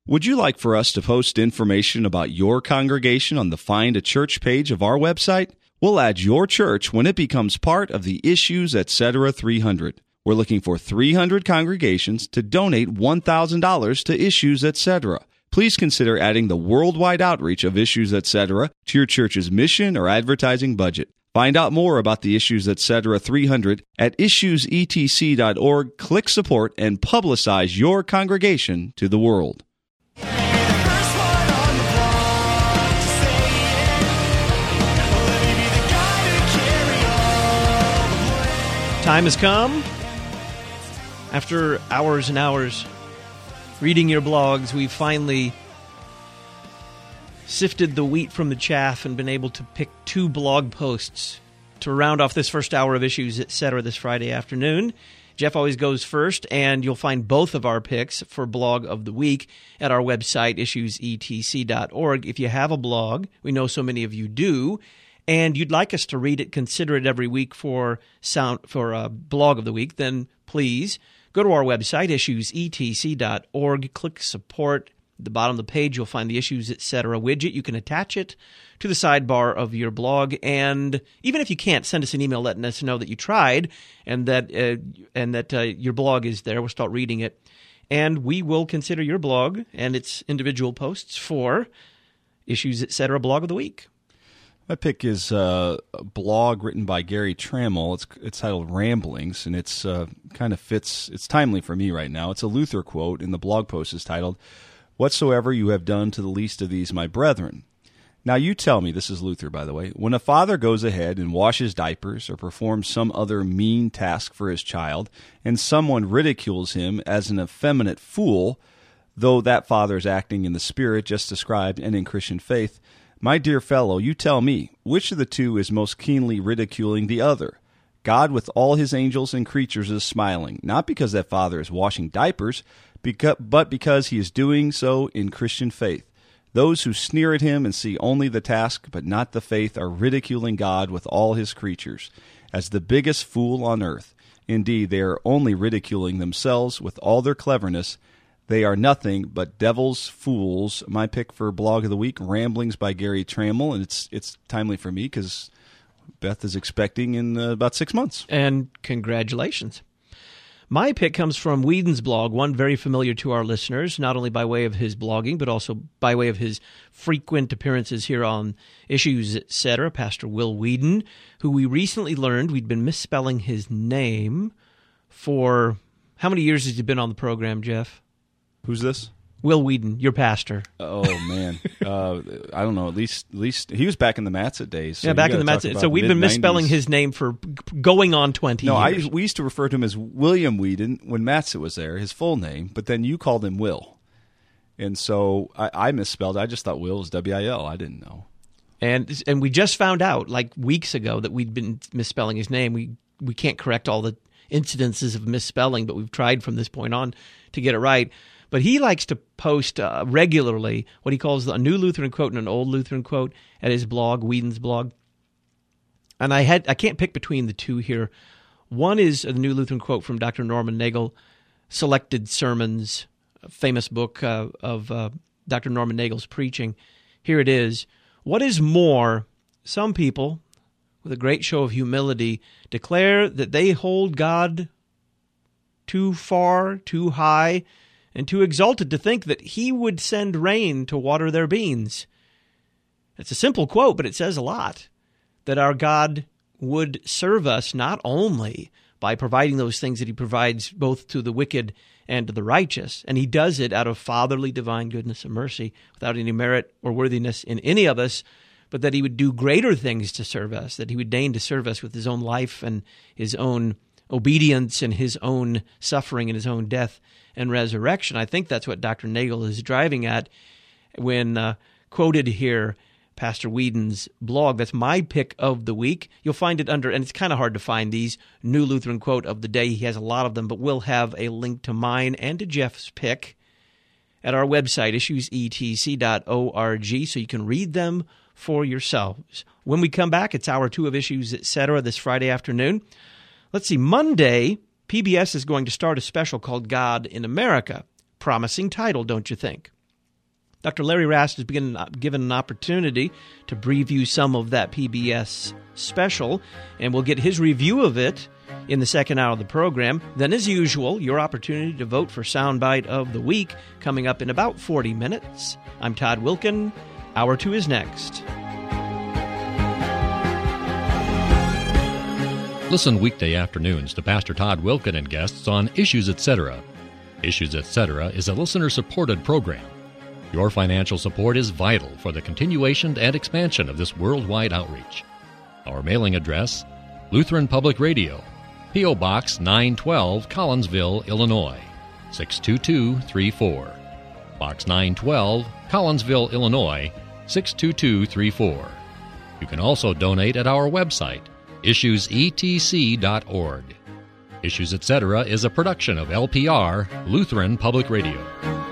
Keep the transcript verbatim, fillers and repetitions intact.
Would you like for us to post information about your congregation on the Find a Church page of our website? We'll add your church when it becomes part of the Issues Etc. three hundred. We're looking for three hundred congregations to donate one thousand dollars to Issues Etc. Please consider adding the worldwide outreach of Issues Etc. to your church's mission or advertising budget. Find out more about the Issues Etc. three hundred at issues e t c dot org. Click support and publicize your congregation to the world. Time has come. After hours and hours reading your blogs, we've finally sifted the wheat from the chaff and been able to pick two blog posts to round off this first hour of Issues Etc. this Friday afternoon. Jeff always goes first, and you'll find both of our picks for Blog of the Week at our website, issues e t c dot org. If you have a blog, we know so many of you do, and you'd like us to read it, consider it every week for sound for a Blog of the Week, then please go to our website, issues e t c dot org, click support. At the bottom of the page, you'll find the Issues Etc. widget. You can attach it to the sidebar of your blog, and even if you can't, send us an email letting us know that you tried and that uh, and that uh, your blog is there. We'll start reading it, and we will consider your blog and its individual posts for Issues Etc. Blog of the Week. My pick is uh, a blog written by Gary Trammell. It's it's titled Ramblings, and it's uh, kind of fits. It's timely for me right now. It's a Luther quote, and the blog post is titled, "Whatsoever you have done to the least of these, my brethren." Now you tell me, this is Luther, by the way, when a father goes ahead and washes diapers or performs some other mean task for his child, and someone ridicules him as an effeminate fool, though that father is acting in the spirit just described and in Christian faith, my dear fellow, you tell me, which of the two is most keenly ridiculing the other? God with all his angels and creatures is smiling, not because that father is washing diapers, but because he is doing so in Christian faith. Those who sneer at him and see only the task but not the faith are ridiculing God with all his creatures as the biggest fool on earth. Indeed, they are only ridiculing themselves with all their cleverness. They are nothing but devil's fools. My pick for Blog of the Week, Ramblings by Gary Trammell, and it's it's timely for me because Beth is expecting in uh, about six months. And congratulations. My pick comes from Whedon's blog, one very familiar to our listeners, not only by way of his blogging, but also by way of his frequent appearances here on Issues Etc., Pastor Will Whedon, who we recently learned we'd been misspelling his name for, how many years has he been on the program, Jeff? Who's this? Will Whedon, your pastor. Oh, man. uh, I don't know. At least at least he was back in the Matzett days. So yeah, back in the Matzett. So we've been misspelling his name for going on twenty no, years. No, we used to refer to him as William Whedon when Matzett was there, his full name, but then you called him Will. And so I, I misspelled. I just thought Will was W I L. I didn't know. And and we just found out, like weeks ago, that we'd been misspelling his name. We we can't correct all the incidences of misspelling, but we've tried from this point on to get it right. But he likes to post uh, regularly what he calls a new Lutheran quote and an old Lutheran quote at his blog, Whedon's blog. And I had I can't pick between the two here. One is a new Lutheran quote from Doctor Norman Nagel, Selected Sermons, a famous book uh, of uh, Doctor Norman Nagel's preaching. Here it is. What is more, some people, with a great show of humility, declare that they hold God too far, too high, and too exalted to think that he would send rain to water their beans. It's a simple quote, but it says a lot. That our God would serve us not only by providing those things that he provides both to the wicked and to the righteous, and he does it out of fatherly divine goodness and mercy without any merit or worthiness in any of us, but that he would do greater things to serve us, that he would deign to serve us with his own life and his own obedience and his own suffering and his own death and resurrection. I think that's what Doctor Nagel is driving at when uh, quoted here, Pastor Whedon's blog. That's my pick of the week. You'll find it under, and it's kind of hard to find these, New Lutheran Quote of the Day. He has a lot of them, but we'll have a link to mine and to Jeff's pick at our website, issues e t c dot org, so you can read them for yourselves. When we come back, it's hour two of Issues Etc. this Friday afternoon. Let's see, Monday, P B S is going to start a special called God in America. Promising title, don't you think? Doctor Larry Rast has been given an opportunity to preview some of that P B S special, and we'll get his review of it in the second hour of the program. Then, as usual, your opportunity to vote for Soundbite of the Week coming up in about forty minutes. I'm Todd Wilken. Hour two is next. Listen weekday afternoons to Pastor Todd Wilken and guests on Issues Etc. Issues Etc. is a listener-supported program. Your financial support is vital for the continuation and expansion of this worldwide outreach. Our mailing address, Lutheran Public Radio, P O. Box nine twelve, Collinsville, Illinois, six two two three four. Box nine twelve, Collinsville, Illinois, six two two three four. You can also donate at our website, issues e t c dot org. Issues Etc. is a production of L P R, Lutheran Public Radio.